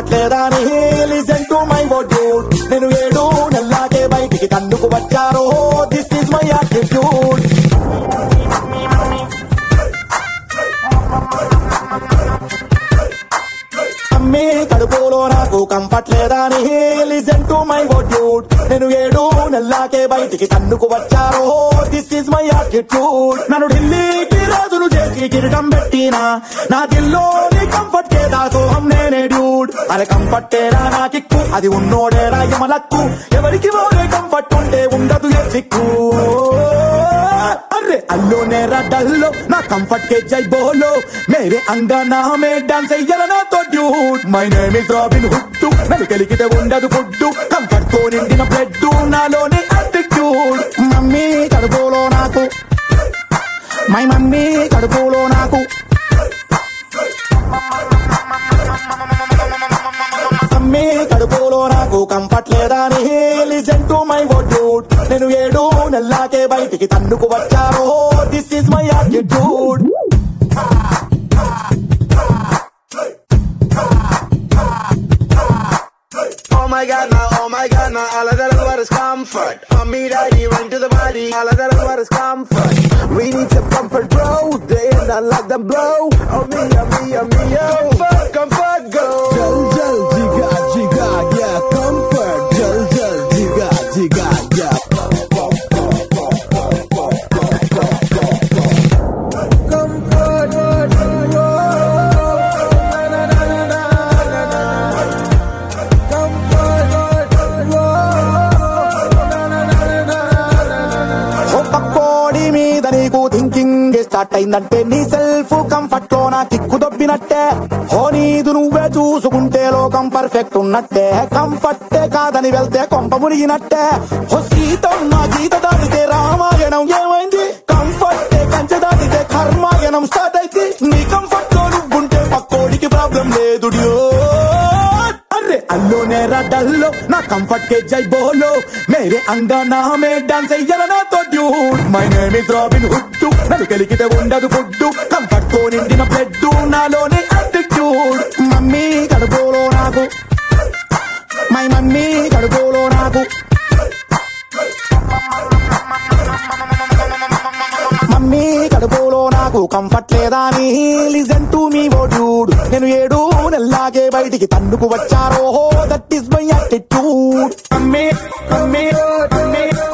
కంఫర్ట్లేదని listen to my వర్డ్యూడ్ నేను 7 నెలలాగే బయటికి తన్నుకు వచ్చారో this is my attitude mummy కడుపులో నాకు కంఫర్ట్ లేదని లిసన్ టు మై వర్డ్యూడ్ నేను 7 నెలలాగే బయటికి తన్నుకు వచ్చారో దిస్ ఈజ్ మై యాటిట్యూడ్ నన్ను ఢిల్లీకి రాజును చేసి కిరీటం పెట్టినా నా దిల్లోని కంఫర్ట్ కే దాసోహం నేనే డ్యూడ్ అరే కంఫర్టేరా నా కిక్కు అది ఉన్నోడేరా యమలక్కు ఎవరికి ఓడే కంఫర్ట్ ఉంటే ఉండదు ఏ చిక్కు अरे अल्लो नेरा डल्लो ना कंफर्ट के जय बोलो मेरे अंगना में डांस ना तो dude my name is Robin Hood నన్ను కలిగితే ఉండదు ఫుడ్ కంఫర్ట్ తో నిండిన బ్లడ్ నాలోని యాటిట్యూడ్ మమ్మీ కడుపులో నాకు మై మమ్మీ కడుపులో నాకు మమ్మీ కడుపులో నాకు కంఫర్ట్ లేదని లిసన్ టు మై వర్డ్యూడ్ నేను 7 నెలలాగే బయటికి తన్నుకు వచ్చారో this is my attitude Oh my god, now all of that is what is comfort. Mommy, daddy, run to the body, all of that is what is comfort. We need some comfort, bro, they ain't not like them blow. Oh me, comfort, go. Jal, jal, jiga, jiga, yeah, comfort. Jal, jal, jiga, jiga, yeah. Start అయిందంటే నీ self comfort లో నా kick దొబ్బినట్టే హో నీదు నువ్వే చూసుకుంటే లోకం perfect ఉన్నట్టే కంఫర్టే కాదని వెళ్తే కొంప మునిగినట్టే హో సీతమ్మ గీత దాటితే రామాయణం ఏమైంది కంఫర్టే కంచె దాటితే కర్మాయణం స్టార్ట్ అయితే నీ కంఫర్ట్ లో నువ్వుంటే పక్కోడికి ప్రాబ్లం లేదు अरे अल्लो नेरा डल्लो ना कंफर्ट के जय बोलो मेरे अंगना में डांस ना तो dude my name is Robin Hood నన్ను కలిగితే ఉండదు ఫుడ్ కంఫర్ట్ తో నిండిన బ్లడ్ నాలోని యాటిట్యూడ్ మమ్మీ కడుపులో నాకు మై మమ్మీ కడుపులో నాకు మమ్మీ కడుపులో నాకు కంఫర్ట్ లేదని లిసన్ టు మీ వర్డ్యూడ్ నేను 7 నెలలాగే బయటికి తన్నుకు వచ్చారో that is my attitude mummy